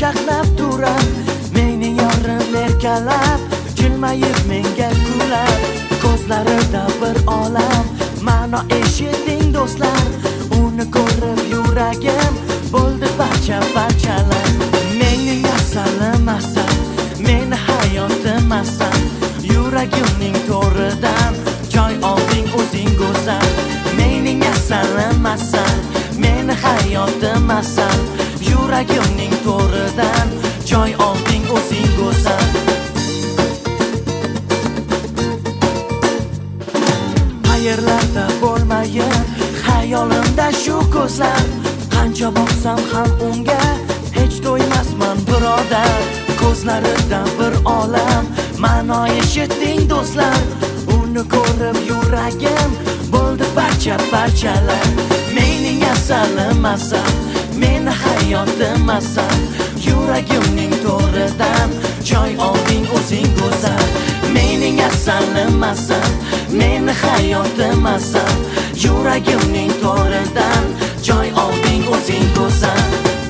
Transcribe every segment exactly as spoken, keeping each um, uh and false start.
saqlab turar, mening yorim erkalab, jilmayib menga kulab. Ko'zlarida bir olam ma'no eshiting do'stlar, uni ko'rib yuragim bo'ldi parcha parchalar. Mening asalim asal, meni hayotim asal, yuragimning to'ridan joy olding o'zing go'zal. Mening asalim asal, meni hayotim asal, yuragimning to'ridan joy olding o'zing go'zal. Qayerlarda bo'lmayin xayolimda shu ko'zlar, qancha boqsam ham unga hech to'ymasman birodar. Ko'zlaridan bir olam ma'no eshiting do'stlar, uni ko'rib yuragim bo'ldi parcha parchalar. Mening asalim asal, meni hayotim asal, yuragimning to'ridan joy olding o'zing go'zal. Mening asalim asal, meni hayotim asal, yuragimning to'ridan joy olding o'zing go'zal.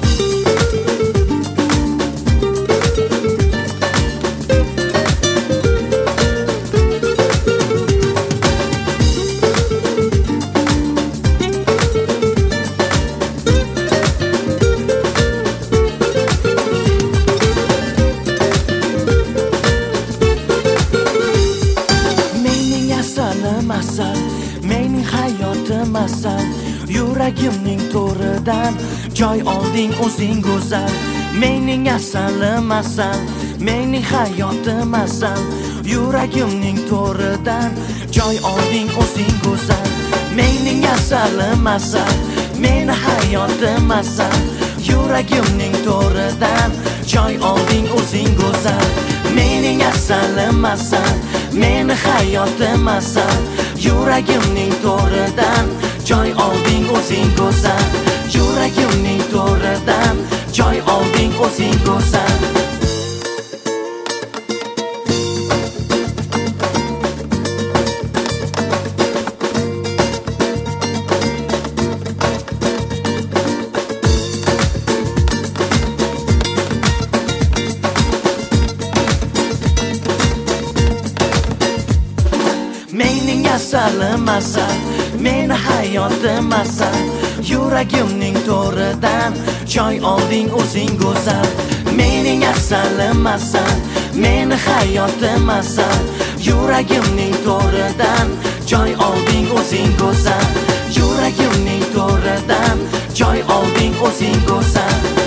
Asal, mening hayotim asal, yuragimning to'ridan joy olding o'zing go'zal. Mening asalim asal, mening hayotim asal, yuragimning to'ridan joy olding o'zing go'zal. Mening asalim asal, meni hayotim asal, yuragimning to'ridan joy olding o'zing go'zal. Mening asalim asal, meni hayotim asal, yuragimning to'ridan joy olding o'zing go'zal. Yuragimning to'ridan joy olding o'zing go'zal. Mening asalim asal, meni hayotim asal, yuragimning to'ridan joy olding o'zing go'zal. Mening asalim asal, meni hayotim asal, yuragimning to'ridan joy olding o'zing go'zal. Yuragimning to'ridan joy olding o'zing go'zal.